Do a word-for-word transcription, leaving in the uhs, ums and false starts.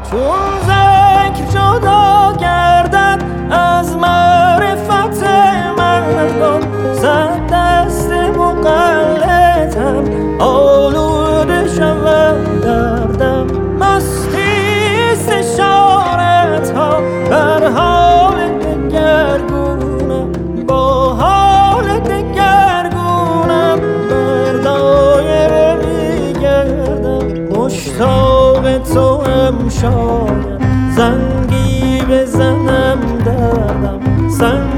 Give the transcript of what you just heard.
چون ذکر جدا گردد از معرفت مردم، صد دست مقلدم آلوده شود دردم. مستیست اشارت ها بر حال دگرگونم، با حال دگرگونم بر دایره میگردم. مشتاق تو هم شاید زنگی بزنم دردم،